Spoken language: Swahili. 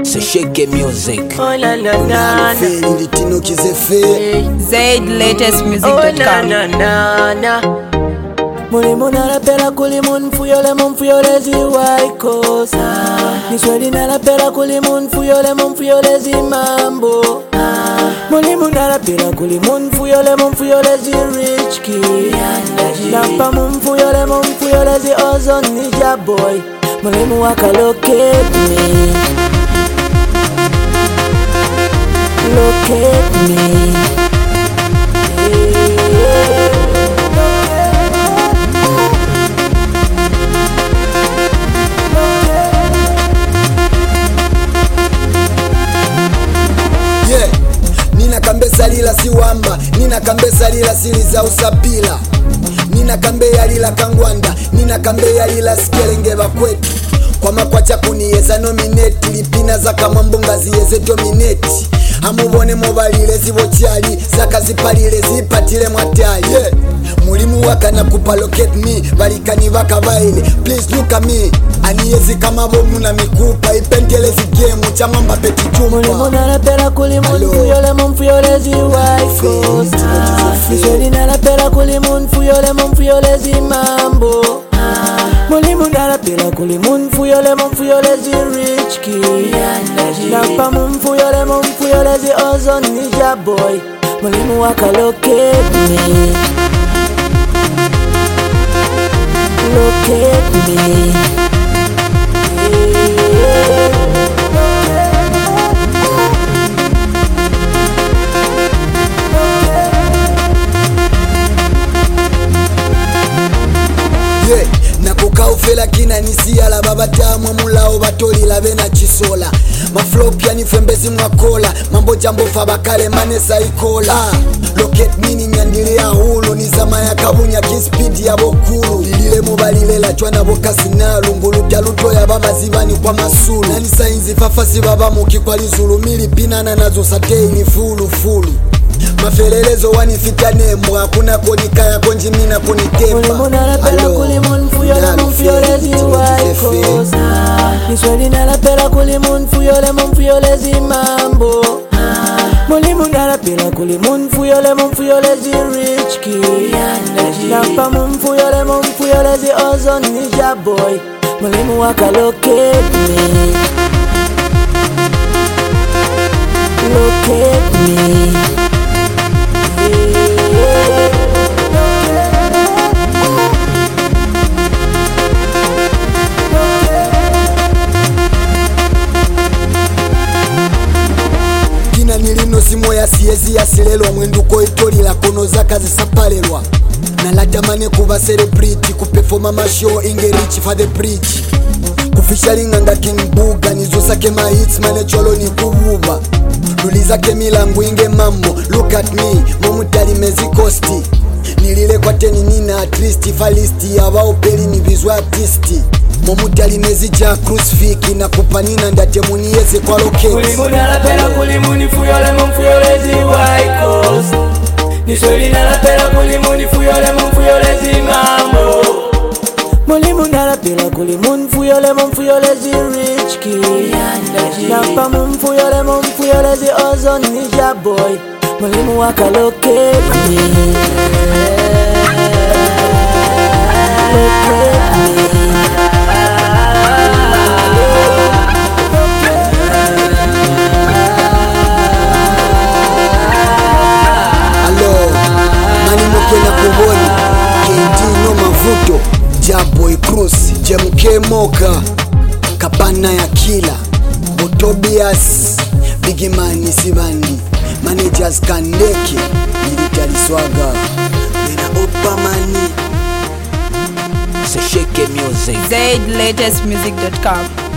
C'est Shake Music. Oh la la la ZLatestmusic.com. Oh na na na na. Muli munala pela kuli mun fuyole ziwaikosa. Nisweli nala pela kuli mun fuyole zimambo. Muli munala pela kuli mun fuyole zi rich kid. Napa mun fuyole zi ozone ninja boy. Muli muwaka locate me. Locate me. Nina kambesa lila siwamba, nina kambesa lila siliza usapila, nina kambe ya lila kangwanda, nina kambe ya lila sikelenge bakwetu. Kwa makwacha kuniyeza nominate, lipina za kama mbunga ziyeze dominate. Amubone mobalile zibochali, zaka zipalile zipatile mwatali. Mulimu waka na kupa locate me, balikani waka baile. Please look at me, aniyezi kama bomu na mikupa. Ipendele zigemu, chamamba peti chumpa. Mulimu nala pela kuli mun fuyole ziwaikosa. Nisweli nala pela kuli mun fuyole zimambo. Mulimu nala pela kuli mun fuyole zi rich kid. Napa mun fuyole zi ozone ninja boy. Mulimu waka locate me. Locate me. Nakukaufela kina nisiyala babatamwa mulao batolila bena chisola. Maflopia ni fembezi mwakola, mambo jambo fabakale manesa ikola. Locate mini nyandile ya hulu, nizama ya kabunya kispidi ya bokulu. Lilile mobalile la chwana bokasi na lungulu kya luto ya bama zivani kwa masulu. Nani sainzi fafasi baba muki kwa lizulu, mili pinana nazo satei ni fulu. Mafelelezo wanifita nemo, hakuna kodika ya konji mina kunitemba. Mulimu nala pela kuli mun fuyole ziwaikosa. Nisweli nala pela kuli mun fuyole zimambo. Mulimu nala pela kuli mun fuyole zi rich kid. Napa mun fuyole zi ozone ninja boy. Mulimu waka locate me. Locate me. Kina nilino simo ya siyezi ya silelo mwenduko itolila kono zaka zisapalelwa. Nalatamane kuba celebrity kupefoma mashow inge rich for the bridge. Kufisha linganga king buga nizosake ma hits mane cholo ni kububa. Nulizake milangu inge mambo, look at me, momutali mezi kosti. Nilile kwa teni nina at least falisti ya wao peli ni vizwa artisti. Momutali mezi ja crucifiki na kupanina ndate munieze kwa locate. Mulimu nala pela kuli mun fuyole ziwaikosa. Nisweli nala pela kuli mun fuyole zimambo. Mulimu nala pela kuli mun fuyole zi rich kid. Napa mun fuyole zi ozone ninja boy. Mulimu waka locate me. Locate me. Jaboy Cruz, Jemke Moka, Kapana ya Kila, Botobias, Bigimani Sibandi, Managers Kandeki, Military Swagger, Mena Opamani. C'est Shake Music. ZLatestmusic.com.